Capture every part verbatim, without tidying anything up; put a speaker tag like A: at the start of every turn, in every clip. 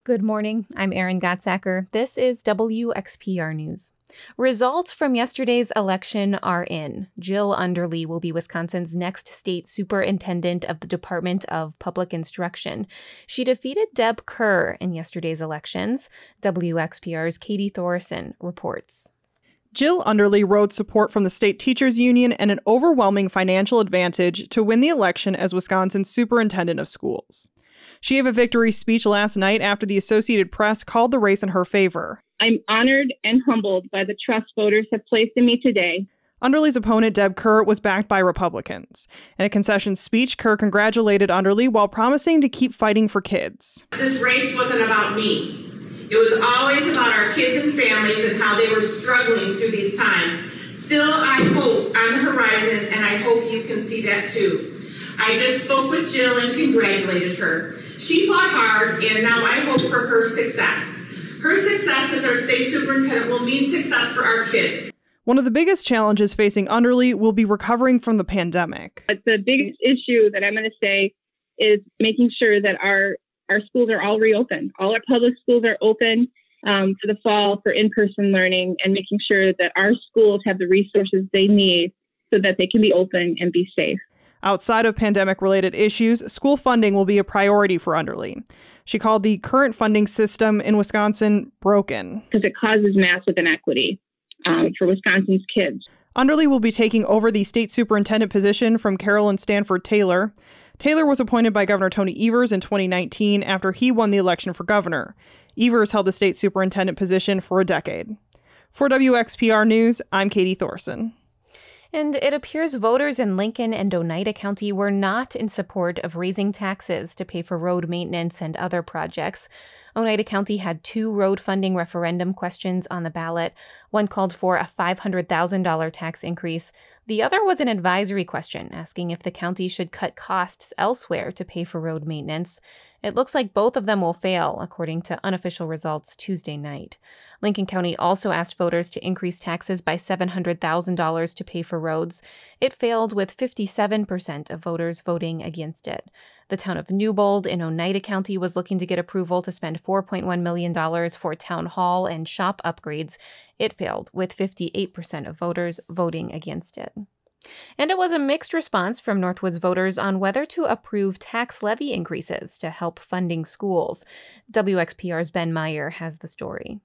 A: Good morning. I'm Erin Gottsacker. This is W X P R News. Results from yesterday's election are in. Jill Underly will be Wisconsin's next state superintendent of the Department of Public Instruction. She defeated Deb Kerr in yesterday's elections. W X P R's Katie Thorson reports.
B: Jill Underly rode support from the state teachers union and an overwhelming financial advantage to win the election as Wisconsin's superintendent of schools. She gave a victory speech last night after the Associated Press called the race in her favor.
C: I'm honored and humbled by the trust voters have placed in me today.
B: Underly's opponent, Deb Kerr, was backed by Republicans. In a concession speech, Kerr congratulated Underly while promising to keep fighting for kids.
D: This race wasn't about me. It was always about our kids and families and how they were struggling through these times. Still, I hope on the horizon, and I hope you can see that too. I just spoke with Jill and congratulated her. She fought hard, and now I hope for her success. Her success as our state superintendent will mean success for our kids.
B: One of the biggest challenges facing Underly will be recovering from the pandemic.
C: But the biggest issue that I'm going to say is making sure that our, our schools are all reopened. All our public schools are open um, for the fall for in-person learning, and making sure that our schools have the resources they need so that they can be open and be safe.
B: Outside of pandemic-related issues, school funding will be a priority for Underly. She called the current funding system in Wisconsin broken.
C: Because it causes massive inequity um, for Wisconsin's kids.
B: Underly will be taking over the state superintendent position from Carolyn Stanford Taylor. Taylor was appointed by Governor Tony Evers in twenty nineteen after he won the election for governor. Evers held the state superintendent position for a decade. For W X P R News, I'm Katie Thorson.
A: And it appears voters in Lincoln and Oneida County were not in support of raising taxes to pay for road maintenance and other projects. Oneida County had two road funding referendum questions on the ballot. One called for a five hundred thousand dollars tax increase. The other was an advisory question asking if the county should cut costs elsewhere to pay for road maintenance. It looks like both of them will fail, according to unofficial results Tuesday night. Lincoln County also asked voters to increase taxes by seven hundred thousand dollars to pay for roads. It failed, with fifty-seven percent of voters voting against it. The town of Newbold in Oneida County was looking to get approval to spend four point one million dollars for town hall and shop upgrades. It failed, with fifty-eight percent of voters voting against it. And it was a mixed response from Northwoods voters on whether to approve tax levy increases to help funding schools. W X P R's Ben Meyer has the story.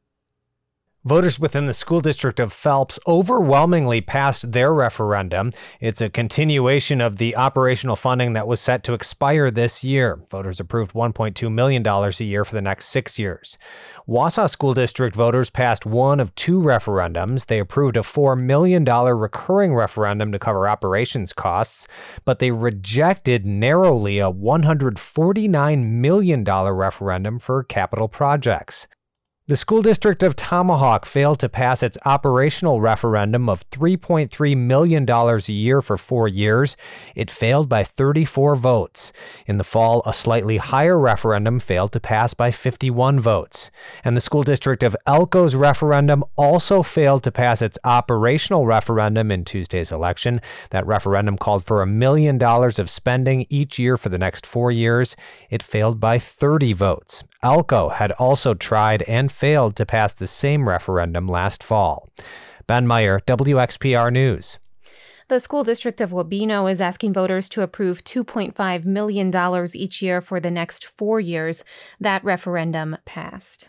E: Voters within the school district of Phelps overwhelmingly passed their referendum. It's a continuation of the operational funding that was set to expire this year. Voters approved one point two million dollars a year for the next six years. Wausau School District voters passed one of two referendums. They approved a four million dollars recurring referendum to cover operations costs, but they rejected narrowly a one hundred forty-nine million dollars referendum for capital projects. The school district of Tomahawk failed to pass its operational referendum of three point three million dollars a year for four years. It failed by thirty-four votes. In the fall, a slightly higher referendum failed to pass by fifty-one votes. And the school district of Elko's referendum also failed to pass its operational referendum in Tuesday's election. That referendum called for a million dollars of spending each year for the next four years. It failed by thirty votes. Elko had also tried and failed to pass the same referendum last fall. Ben Meyer, W X P R News.
A: The school district of Wabeno is asking voters to approve two point five million dollars each year for the next four years. That referendum passed.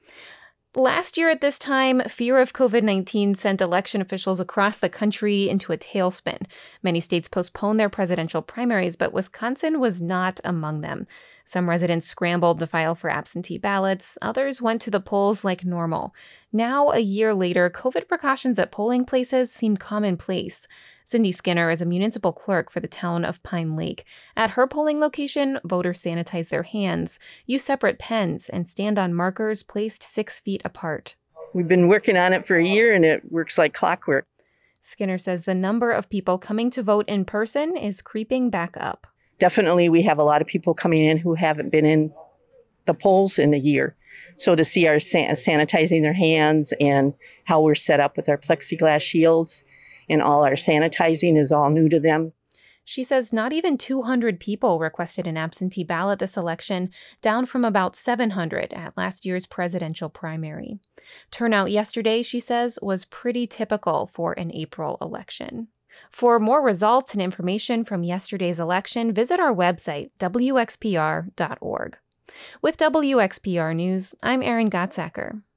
A: Last year at this time, fear of covid nineteen sent election officials across the country into a tailspin. Many states postponed their presidential primaries, but Wisconsin was not among them. Some residents scrambled to file for absentee ballots. Others went to the polls like normal. Now, a year later, COVID precautions at polling places seem commonplace. Cindy Skinner is a municipal clerk for the town of Pine Lake. At her polling location, voters sanitize their hands, use separate pens, and stand on markers placed six feet apart.
F: We've been working on it for a year, and it works like clockwork.
A: Skinner says the number of people coming to vote in person is creeping back up.
F: Definitely, we have a lot of people coming in who haven't been in the polls in a year. So to see our san- sanitizing their hands and how we're set up with our plexiglass shields and all our sanitizing is all new to them.
A: She says not even two hundred people requested an absentee ballot this election, down from about seven hundred at last year's presidential primary. Turnout yesterday, she says, was pretty typical for an April election. For more results and information from yesterday's election, visit our website, W X P R dot org. With W X P R News, I'm Erin Gottsacker.